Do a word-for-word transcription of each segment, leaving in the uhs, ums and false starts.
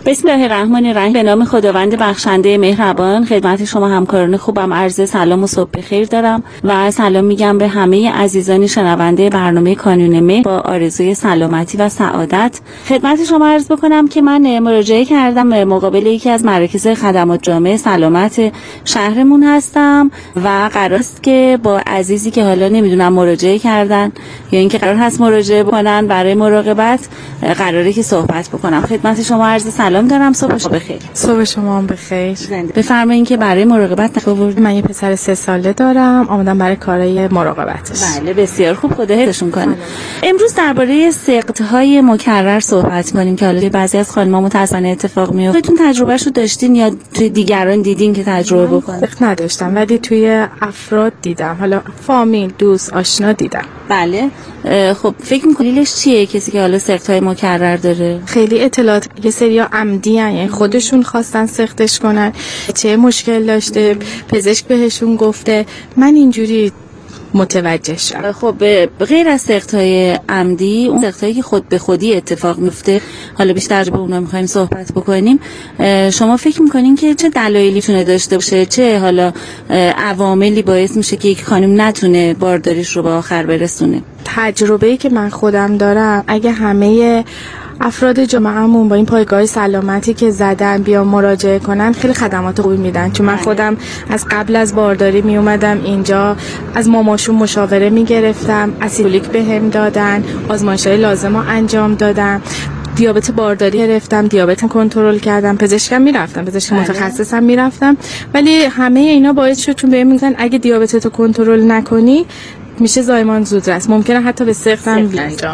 بسم الله الرحمن الرحیم. به نام خداوند بخشنده مهربان. خدمت شما همکاران خوبم عرض سلام و صبح بخیر دارم و سلام میگم به همه عزیزان شنونده برنامه کانون مهر با آرزوی سلامتی و سعادت. خدمت شما عرض بکنم که من مراجعه کردم مقابل یکی از مراکز خدمات جامعه سلامت شهرمون هستم و قرار است که با عزیزی که حالا نمیدونم مراجعه کردن یا اینکه قرار هست مراجعه بکنن برای مراقبت، قراره که صحبت بکنم. خدمت شما عرض سلام دارم. صبح شما بخیر. صبح شما هم بخیر. بفرمایید که برای مراقبت تفاوت. من یه پسر سه ساله دارم، آمدم برای کارهای مراقبتش. بله بسیار خوب، خدا حفظشون کنه. امروز درباره سقط‌های مکرر صحبت کنیم که حالا بعضی از خانم‌ها متأسفانه اتفاق میفته. خودتون تجربهشو داشتین یا توی دیگران دیدین که تجربه بکنن؟ سقط نداشتم ولی توی افراد دیدم، حالا فامیل، دوست، آشنا دیدم. بله. خب فکر می‌کنیلش چیه کسی که حالا سقط‌های مکرر داره؟ خیلی اطلاعات یه سریا عمدی ان، یعنی خودشون خواستن سقطش کنن، چه مشکل داشته، پزشک بهشون گفته، من اینجوری متوجه شدم. خب غیر از سقط‌های عمدی، اون سقط‌هایی که خود به خودی اتفاق میفته، حالا بیشتر به اونها می‌خوایم صحبت بکنیم. شما فکر می‌کنین که چه دلایلی تونه داشته باشه، چه حالا عواملی باعث میشه که یک خانم نتونه بارداریش رو به آخر برسونه؟ تجربه‌ای که من خودم دارم، اگه همه افراد جامعهمون با این پایگاه سلامتی که زدن بیا مراجعه کنن، خیلی خدمات خوبی میدن. چون من خودم از قبل از بارداری می اومدم اینجا، از ماماشون مشاوره میگرفتم، اسید فولیک بهم دادن، آزمایش‌های لازم رو انجام دادم، دیابت بارداری گرفتم، دیابتم کنترل کردم، پزشکم میرفتم، پزشک متخصصم میرفتم، ولی همه اینا باعث شد چون بهم میگن اگه دیابتتو کنترل نکنی میشه زایمان زودرس، ممکنه حتی به سقط هم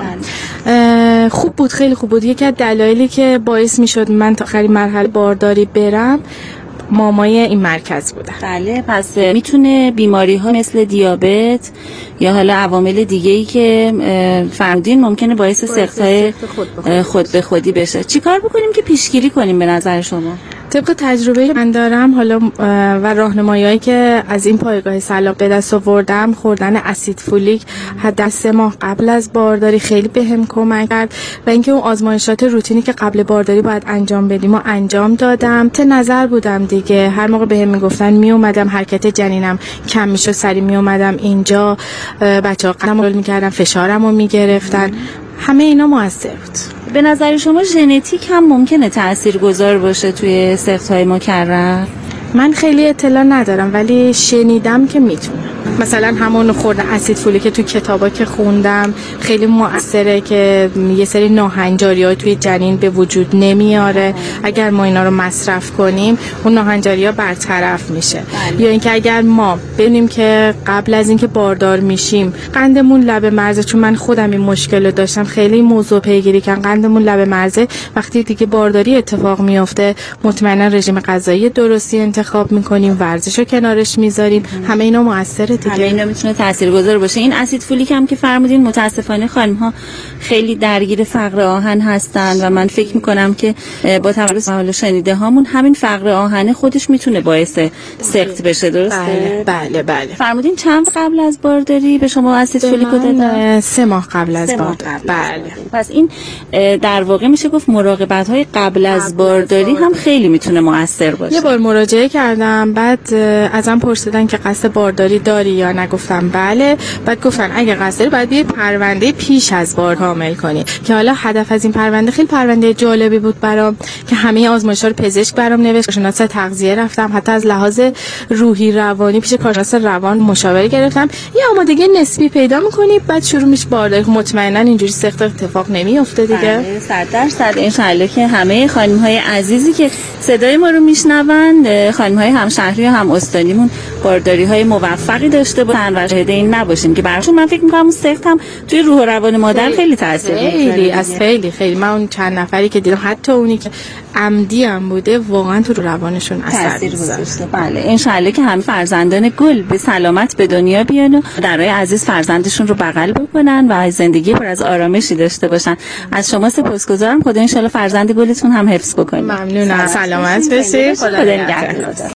بیاد. خوب بود، خیلی خوب بود. یکی از دلایلی که باعث میشد من تا آخرین مرحله بارداری برم مامای این مرکز بودن. بله. پس میتونه بیماری ها مثل دیابت یا حالا عوامل دیگه ای که فرمودین ممکنه باعث سقط‌های خود, خود به خودی بشه. چیکار بکنیم که پیشگیری کنیم به نظر شما؟ طبق تجربه که من دارم حالا و راهنمایی‌هایی که از این پایگاه سلام به دست آوردم، خوردن اسید فولیک حداقل سه ماه قبل از بارداری خیلی بهم کمک کرد و اینکه اون آزمایشات روتینی که قبل بارداری باید انجام بدیم و انجام دادم. ته نظر بودم دیگه، هر موقع بهم میگفتن می اومدم، حرکت جنینم کم میشد، سری می اومدم اینجا، بچه‌ها قدم رول می‌کردن، فشارمو می‌گرفتن، همه اینا موثر بود. به نظر شما ژنتیک هم ممکنه تاثیرگذار باشه توی سقط‌های مکرر؟ من خیلی اطلاع ندارم ولی شنیدم که میتونه. مثلا همون خوردن اسید فولیک که تو کتابا که خوندم خیلی مؤثره که یه سری ناهنجاری‌ها توی جنین به وجود نمیاره. اگر ما اینا رو مصرف کنیم اون ناهنجاری‌ها برطرف میشه. بله. یا اینکه اگر ما ببینیم که قبل از اینکه باردار میشیم قندمون لب مرز، چون من خودم این مشکل رو داشتم، خیلی موضوع پیگیری کردم، قندمون لب مرز، وقتی دیگه بارداری اتفاق میفته مطمئنا رژیم غذایی درستی انتخاب میکنیم، ورزش رو کنارش میذاریم، همه اینا موثره دیگه. همه اینا میتونه تاثیرگذار باشه. این اسید فولیک هم که فرمودین متاسفانه خانم ها خیلی درگیر فقر آهن هستن و من فکر میکنم که با توجه به حال شنیده هامون همین فقر آهن خودش میتونه باعث سقط بشه. درسته؟ بله بله بله. فرمودین چند قبل از بارداری به شما اسید فولیک دادن؟ سه ماه قبل از بارداری. بله. پس این در واقع میشه گفت مراقبت های قبل از بارداری هم خیلی میتونه موثر باشه. یه بار مراجعه کردم، بعد ازم پرسیدن که قصد بارداری داری یا نه، گفتم بله. بعد گفتن اگه قصد داری باید یه پرونده پیش از بار کامل کنی، که حالا هدف از این پرونده خیلی پرونده جالبی بود برام که همه آزمایش‌ها رو پزشک برام نوشت، کارشناس تغذیه رفتم، حتی از لحاظ روحی روانی پیش کارشناس روان مشاوره گرفتم. یه آمادگی نسبی پیدا می‌کنی بعد شروع میش بارداری. مطمئنا اینجوری سخت اتفاق نمی‌افته دیگه. صد درصد ان شاءالله که همه خانم‌های عزیزی که صدای ما رو میشنوند، خانم‌های همشهری و هم استانیمون بارداری‌های موفقی داشته باشن و شاهد این نباشیم که براشون من فکر می‌کنم اون سقط هم توی روح و روان مادر خیلی تاثیر داره. خیلی از خیلی خیلی من اون چند نفری که دیدم، حتی اونی که عمدی هم بوده، واقعا تو روانشون اثر گذاشته. بله ان شاءالله که همه فرزندان گل به سلامت به دنیا بیان و درای عزیز فرزندشون رو بغل بکنن و زندگی پر از آرامشی داشته باشن. از شما سپاسگزارم. خدا ان شاءالله فرزند گلتون هم حفظ بکنه. ممنونم. سلامت باشید. خدا نگهدار.